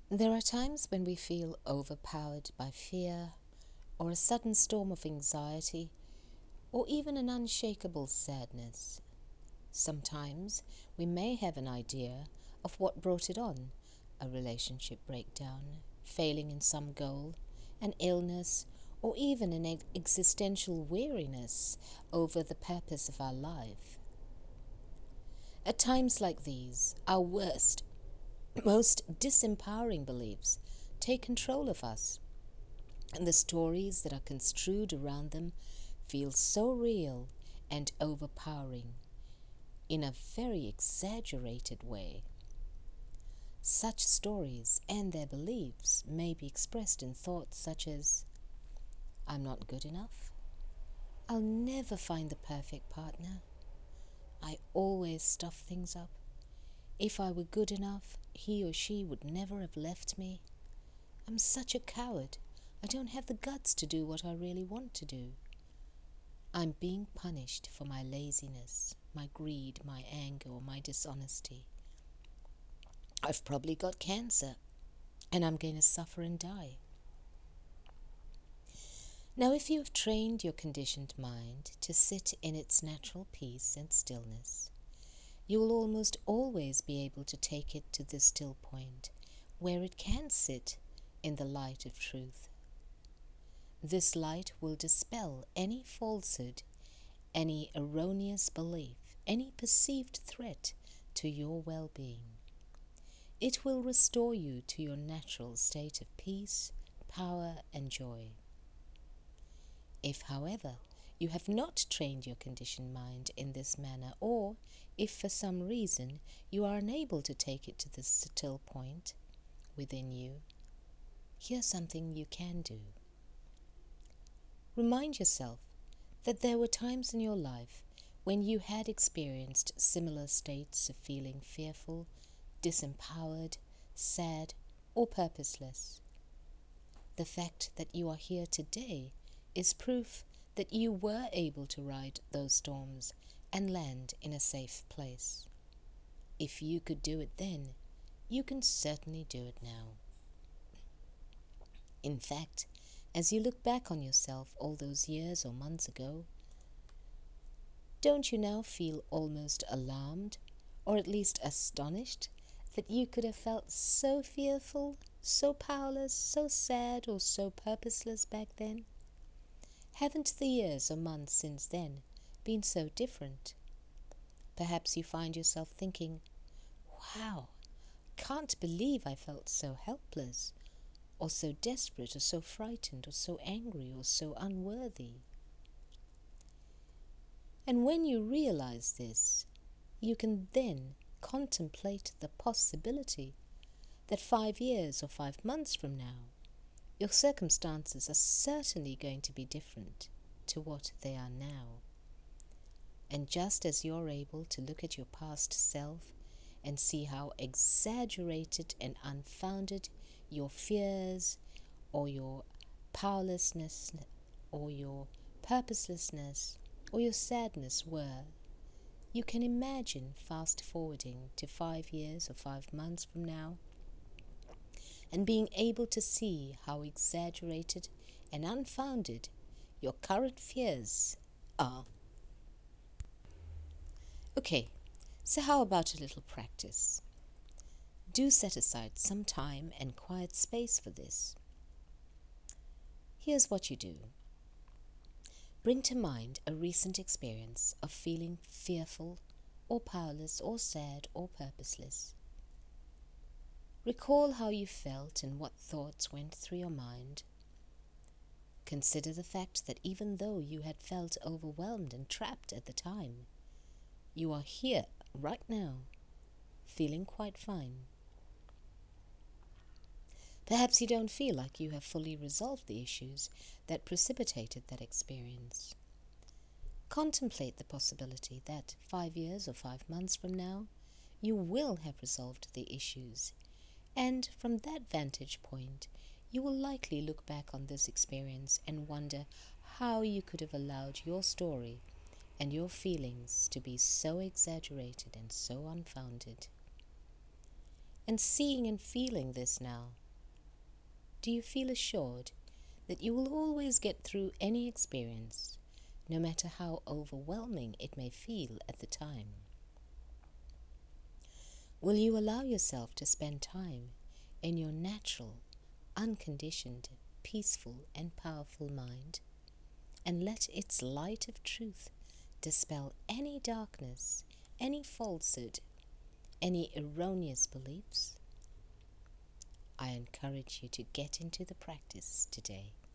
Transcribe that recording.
There are times when we feel overpowered by fear, or a sudden storm of anxiety, or even an unshakable sadness. Sometimes we may have an idea of what brought it on: a relationship breakdown, failing in some goal, an illness, or even an existential weariness over the purpose of our life. At times like these, our worst, most disempowering beliefs take control of us, and the stories that are construed around them feel so real and overpowering in a very exaggerated way. Such stories and their beliefs may be expressed in thoughts such as, I'm not good enough, I'll never find the perfect partner, I always stuff things up, if I were good enough, he or she would never have left me, I'm such a coward, I don't have the guts to do what I really want to do. I'm being punished for my laziness, my greed, my anger, or my dishonesty. I've probably got cancer, and I'm going to suffer and die. Now, if you have trained your conditioned mind to sit in its natural peace and stillness, you will almost always be able to take it to the still point where it can sit in the light of truth. This light will dispel any falsehood, any erroneous belief, any perceived threat to your well-being. It will restore you to your natural state of peace, power, and joy. If, however, you have not trained your conditioned mind in this manner, or if for some reason you are unable to take it to this still point within you, here's something you can do. Remind yourself that there were times in your life when you had experienced similar states of feeling fearful, disempowered, sad, or purposeless. The fact that you are here today is proof that you were able to ride those storms and land in a safe place. If you could do it then, you can certainly do it now. In fact, as you look back on yourself all those years or months ago, don't you now feel almost alarmed, or at least astonished, that you could have felt so fearful, so powerless, so sad, or so purposeless back then? Haven't the years or months since then been so different? Perhaps you find yourself thinking, wow, can't believe I felt so helpless, or so desperate, or so frightened, or so angry, or so unworthy. And when you realize this, you can then contemplate the possibility that 5 years or 5 months from now, your circumstances are certainly going to be different to what they are now. And just as you're able to look at your past self and see how exaggerated and unfounded your fears or your powerlessness or your purposelessness or your sadness were, you can imagine fast forwarding to 5 years or 5 months from now and being able to see how exaggerated and unfounded your current fears are. Okay, so how about a little practice? Do set aside some time and quiet space for this. Here's what you do. Bring to mind a recent experience of feeling fearful or powerless or sad or purposeless. Recall how you felt and what thoughts went through your mind. Consider the fact that even though you had felt overwhelmed and trapped at the time, you are here right now, feeling quite fine. Perhaps you don't feel like you have fully resolved the issues that precipitated that experience. Contemplate the possibility that 5 years or 5 months from now, you will have resolved the issues, and from that vantage point, you will likely look back on this experience and wonder how you could have allowed your story and your feelings to be so exaggerated and so unfounded. and seeing and feeling this now, do you feel assured that you will always get through any experience, no matter how overwhelming it may feel at the time? Will you allow yourself to spend time in your natural, unconditioned, peaceful and powerful mind, and let its light of truth dispel any darkness, any falsehood, any erroneous beliefs? I encourage you to get into the practice today.